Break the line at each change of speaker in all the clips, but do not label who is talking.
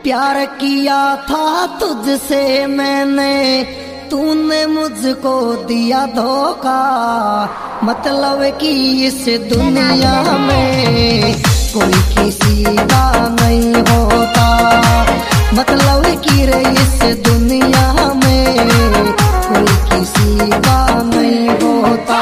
प्यार किया था तुझसे मैंने, तूने मुझको दिया धोखा। मतलब कि इस दुनिया में कोई किसी का नहीं होता। मतलब कि रे इस दुनिया में कोई किसी का नहीं होता।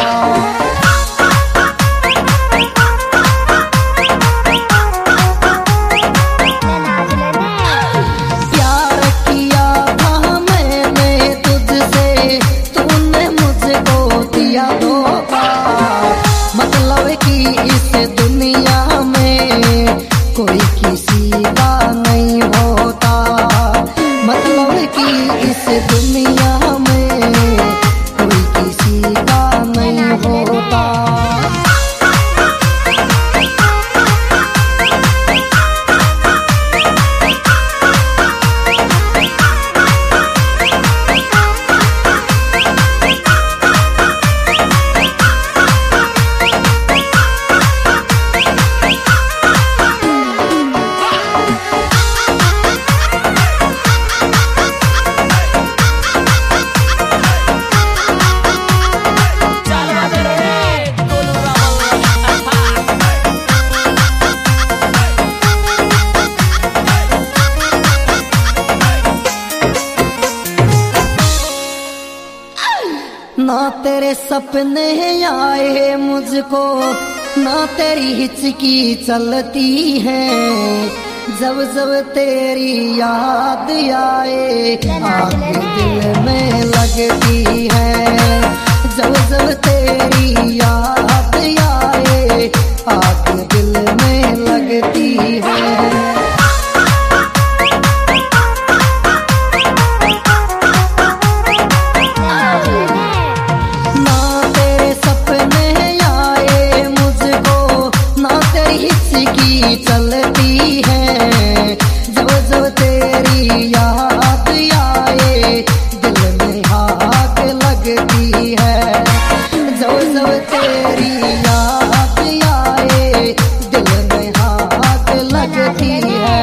ना तेरे सपने आए मुझको, ना तेरी हिचकी चलती है। जब जब तेरी याद आए आग दिल में लगती है। जब जब तेरी याद आए आग दिल में लगती है। चलती है जब जब तेरी याद आए दिल में आग लगती है। जब जब तेरी याद आए दिल में आग लगती है।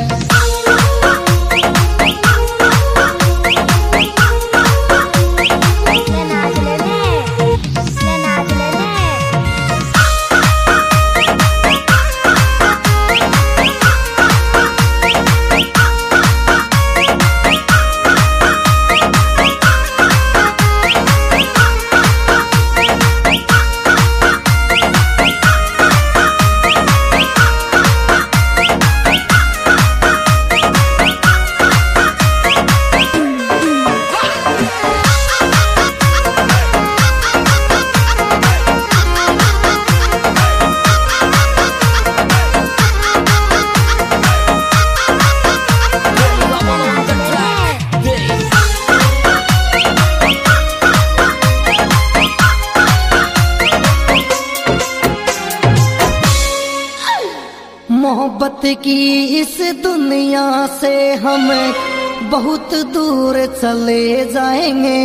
मोहब्बत की इस दुनिया से हम बहुत दूर चले जाएंगे।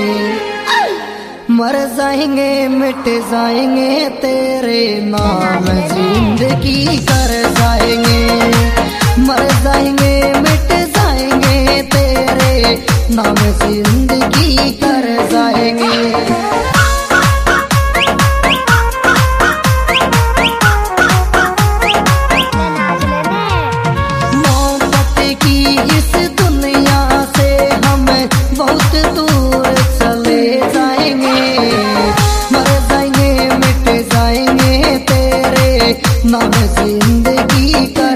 मर जाएंगे मिट जाएंगे तेरे नाम जिंदगी कर जाएंगे। मर जाएंगे मिट जाएंगे तेरे नाम जिंदगी कर जाएंगे। नाम जिंदगी का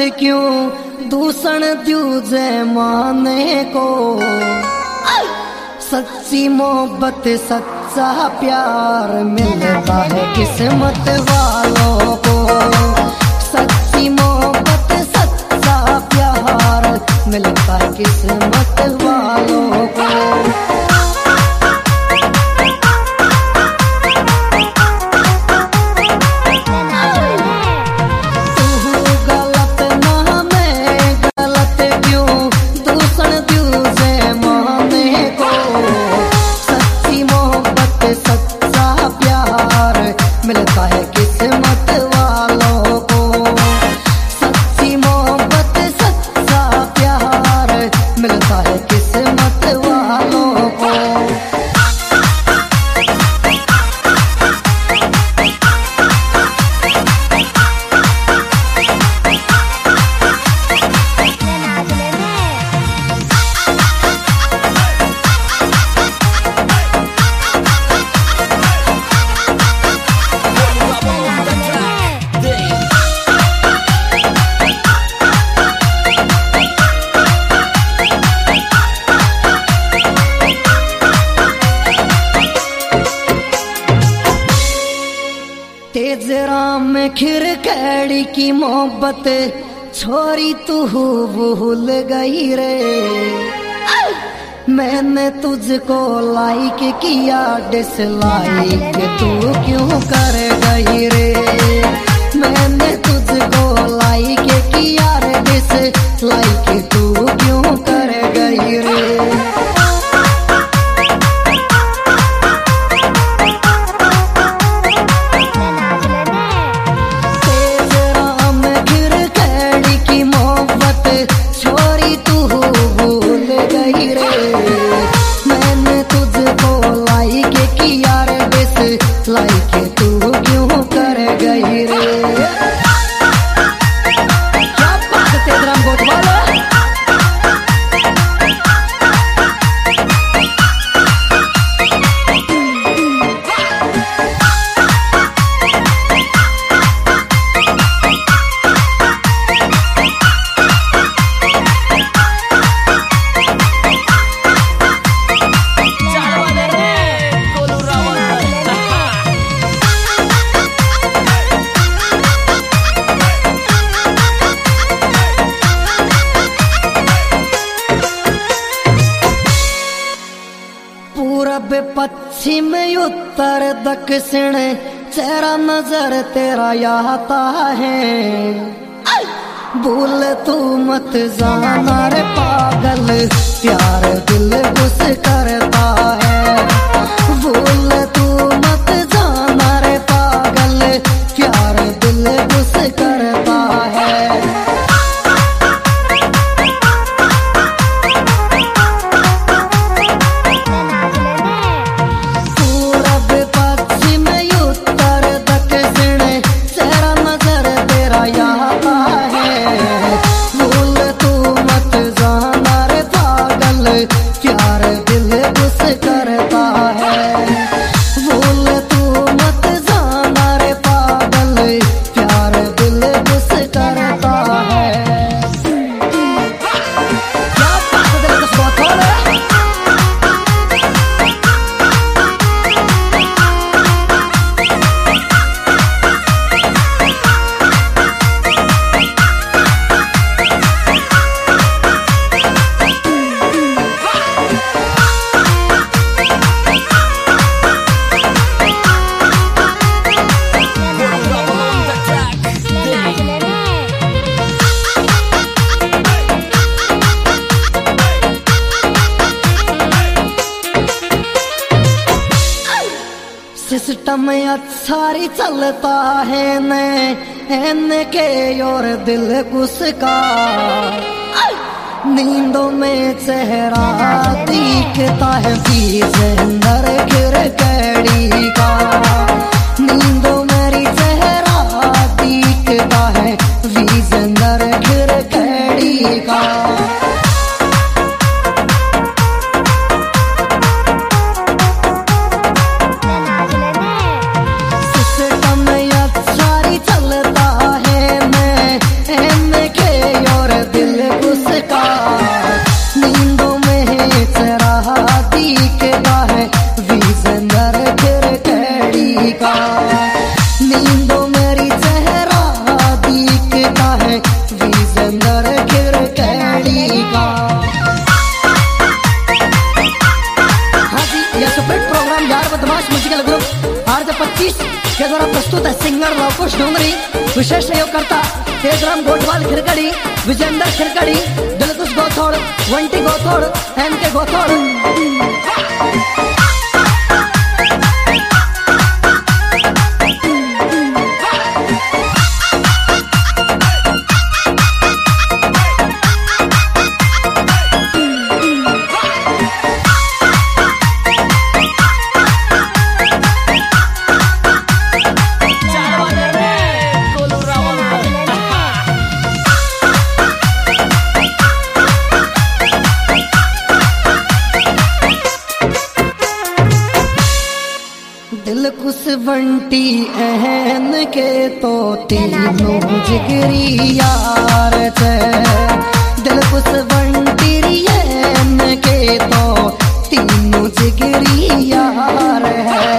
क्यों दूषण द्यूजे माने को। सच्ची मोहब्बत सच्चा प्यार मिलता है किस्मत वालों को। सच्ची मोहब्बत सच्चा प्यार मिलता है किस्मत वालों को। मिलता है किस्मत वालों को। सच्ची मोहब्बत सच्चा प्यार मिलता है किस्मत वालों को। तेज राम खिरकड़ी की मोहब्बत छोरी तू भूल गई रे। मैंने तुझको लाइक किया डिसलाइक तू क्यों कर गई रे। मैंने तुझको लाइक किया रे डिसलाइक तू क्यों कर गई रे। लाइक तू क्यों कर गई रे। क्या बात है तेजराम गोटवाला। पूरब पश्चिम उत्तर दक्षिण चेहरा नजर तेरा आता है। भूल तू मत जाना रे पागल प्यार दिल घुस करता है। भूल तू मत जाना रे पागल प्यार दिल घुस करता है। सिस्टम अच्छा ही चलता है न के और दिल घुसका। नींदों में चेहरा दिखता है बीच अंदर खिड़की का। नींदों मेरी चेहरा दिखता है बीच अंदर खिड़की का। सिस्टम अच्छा ही चलता है न के म्यूजिकल ग्रुप RJ25 के द्वारा प्रस्तुत है सिंगर लवकुश डोंगरी। विशेष सहयोगकर्ता तेजराम गोटवाल खिरकड़ी, विजेंद्र खिरकड़ी, दिलकुश गौथोड़, वंटी गौथोड़, MK गौथोड़। दिलकुश बंटी एहन के तो तीनों जिगरी यार थे। दिलकुश बंटी एहन के तो तीनों जिगरी यार है।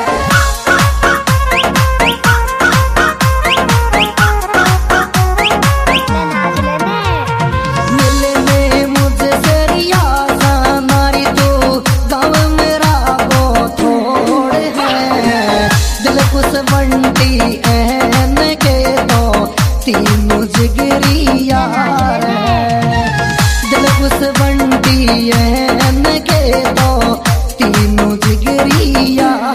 मिलने मुझसे रियाज़ नारी तो गाँव मेरा गोथोड़ है। दिलकुश बंटी एहन के तो तीनों जिगरी यार है। दिलकुश बंटी एहन के तो तीनों जिगरी यार।